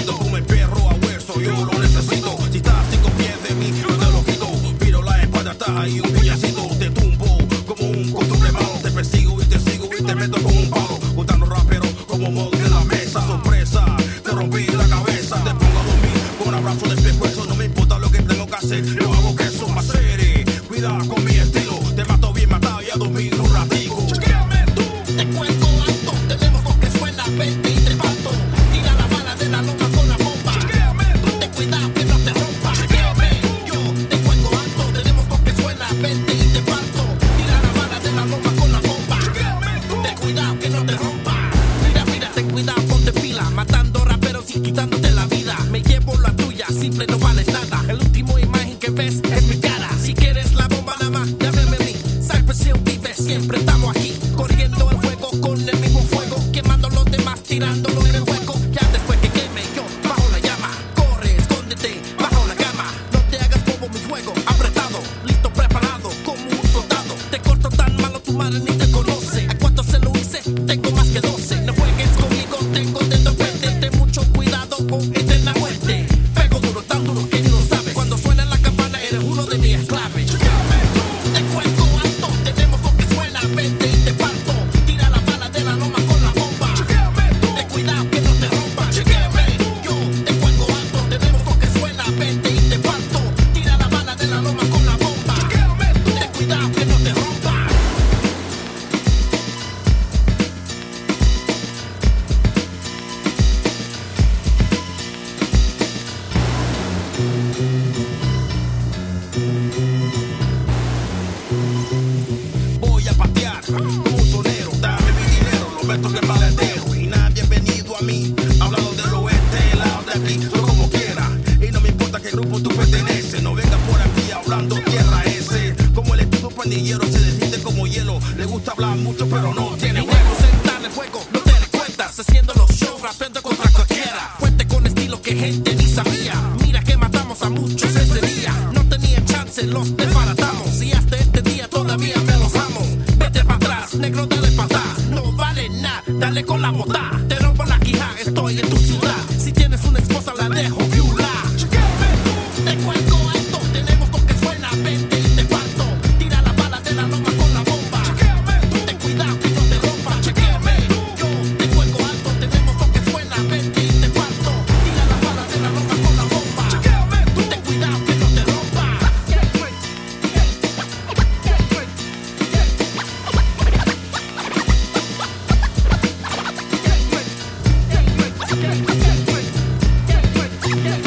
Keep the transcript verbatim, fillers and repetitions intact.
necesito como el perro a hueso, yo lo necesito. Si estás a cinco pies de mí, yo te lo quito. Viro la espalda, estás ahí un piñacito. Te tumbo como un costumbre malo. Te persigo y te sigo y te meto con un palo. Juntando raperos como modo en la mesa. Sorpresa, te rompí la cabeza. Te pongo a dormir con un abrazo de pescuezo. No me importa lo que tengo que hacer, yo hago que eso más serio. Cuida con mi estilo, te mato bien matado y a dormir un ratico. Chequéame tú, te cuento alto. Tenemos lo que suena, vente y te parto. Tira la bala de la loma con la bomba. Chequéame tú, ten cuidado que no te rompa. Chequéame yo, te cuento alto. Tenemos lo que suena, vente y te parto. Tira la bala de la loma con la bomba. Chequéame tú, ten cuidado que no te rompa. Mira, mira, ten cuidado, ponte pila. Matando raperos y quitándote la vida. Me llevo la tuya, simple no vale nada. El último imagen que ves es mi cara. Si quieres la bomba nada más, llámame a mí. Cypress Hill vive, siempre estamos aquí. Corriendo el juego con el mismo fuego. Quemando los demás, tirándolo en el hueco. Ya después que queme yo, bajo la llama. Corre, escóndete, bajo la cama. No te hagas como mi juego, apretado. Listo, preparado, como un soldado. Te corto tan malo, tu madre ni te conoce. ¿A cuánto se lo hice? Tengo más que doce. No juegues conmigo, tengo dedo fuerte. Ten mucho cuidado o eterna muerte. Pego duro, tan duro que ni lo sabes. Cuando suena la campana, eres uno de mis esclaves. Te cuento alto, tenemos lo que suena, vente y te parto. Tira la bala de la loma con la bomba. Ten cuidado que no te rompa. Chequéame yo, te cuento alto, tenemos lo que suena, vente y te parto. Tira la bala de la loma con la bomba. Ten cuidado que no te rompa. Voy a patear como un sonero. Dame mi dinero, lo meto en el maletero. Y nadie ha venido a mí hablando del oeste, el lado de aquí, yo como quiera. Y no me importa qué grupo tú perteneces. No vengas por aquí hablando tierra ese. Como el estudio pandillero se derrite como hielo. Le gusta hablar mucho pero no tiene Y huevo. debo sentar el juego, no te des cuenta. Haciendo los shows, rapeando contra cualquiera. Fuerte con estilo que gente ni sabía. Mira que matamos a muchos ese día. No tenía chance, los desbaratamos. Y hasta este día todavía me los amo. Vete para atrás, negro, dale para atrás. No vale nada, dale con la bota. Te rompo la quija, estoy en tu ciudad. Si tienes una esposa, la dejo viuda. Te cuento alto, tenemos lo que suena, vente y te parto. Tira la bala de la loma con la bomba. Ten cuidado que no te rompa. Chequéame yo, te cuento alto, tenemos lo que suena, vente y te parto. Tira la bala de la loma con la bomba. Ten cuidado que no te rompa. Yeah.